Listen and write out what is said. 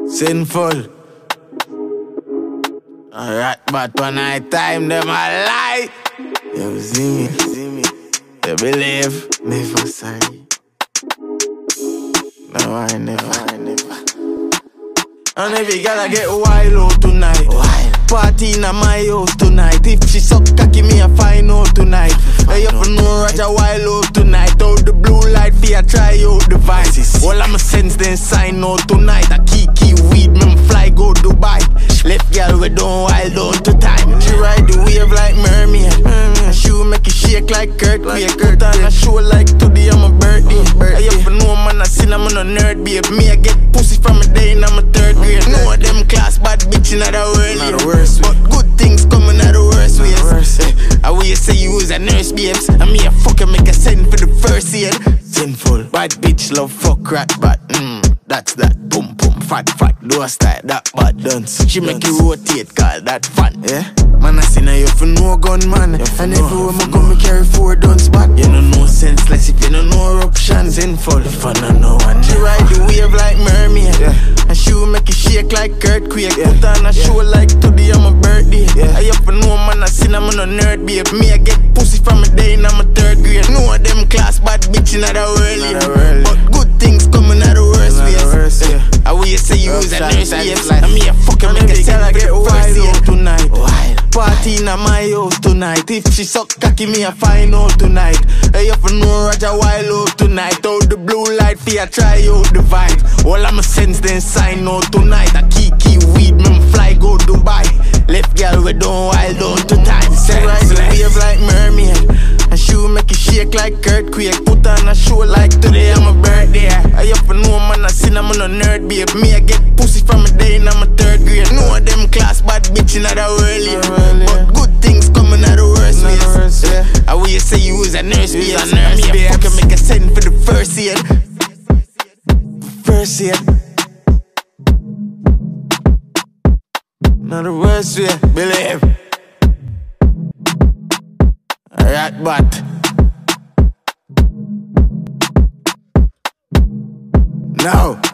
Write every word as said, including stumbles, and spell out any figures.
Sinful. Alright, but when I time them I lie. You see me, see me. You believe, never sorry. No, I never, I never. And every girl I get wild out tonight. Wild. Party in my house tonight. If she suck cocky, me I find out tonight. I have to know Roger wild out tonight. Out the blue light, fear try out the vices. All I'm a sense then sign out tonight. I kiki weed, me fly go Dubai. Left girl we don't wild out to time. She ride the wave like mermaid. Mm-hmm. She will make it shake like Kurt. Like Kurt on a show like today I'm a birthday. I have to know man I seen I'm a nerd babe. Me I get pussy from a day and I'm a third grade. No of them class bad bitch in the world. But good things coming out the worst ways. I will say you was a nurse babes. And me a fucking make a send for the first aid. Sinful. Bad bitch love fuck rat but mm, that's that. Boom boom fat fat. Do a style that bad dance. She make you rotate call that fun. Yeah. Man I seen her you for no gun man. And everywhere me go me carry four guns back. You know no senseless if you know no eruption. Sinful. If I don't know one. She ride the wave like mermaid. Yeah. And she will make it shake like earthquake. Yeah. Put on a yeah. show like today I'm a birthday. Yeah. I have to know man I seen I'm a nerd babe. Me I get pussy from a day and I'm a third grade. No of them class bad bitch in the world. Yeah. But good things coming out the worst ways. Yeah. I will say you was a nurse babes. And me a fucking make a send for the first aid tonight. Wild. Party in my house tonight. If she suck cocky, me I find out tonight. I have to know Roger wild out tonight. Out the blue light, fear try out the vibe. All I'm a sense then sign out tonight. I kiki weed, me fly go Dubai. Left girl we don't wild out to time. Say ride the wave like mermaid. And she will make it shake like earthquake. Put on a show like today I'm a birthday. I have to know man I seen I'm a nerd babe. Me I get pussy from a day and I'm a third grade. No of them class bad bitch in the world. Yeah. But good things coming out the worst ways. Yeah. I will say you was a nurse babe. A nurse babe. Fucking make a send for the first aid. First aid. Not the worst way, believe. Alright, but no.